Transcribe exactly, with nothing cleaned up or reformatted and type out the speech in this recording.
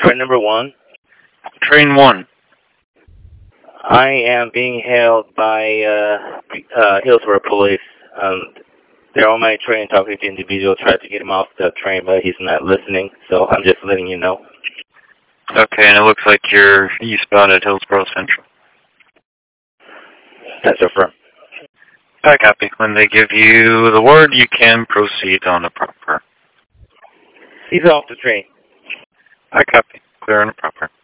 train number one. Train one. I am being held by uh, uh, Hillsborough Police. Um, they're on my train talking to the individual, tried to get him off the train, but he's not listening, so I'm just letting you know. Okay, and it looks like you're eastbound at Hillsborough Central. That's affirmed. I copy. When they give you the word, you can proceed on the proper. He's off the train. I copy. Clear on the proper.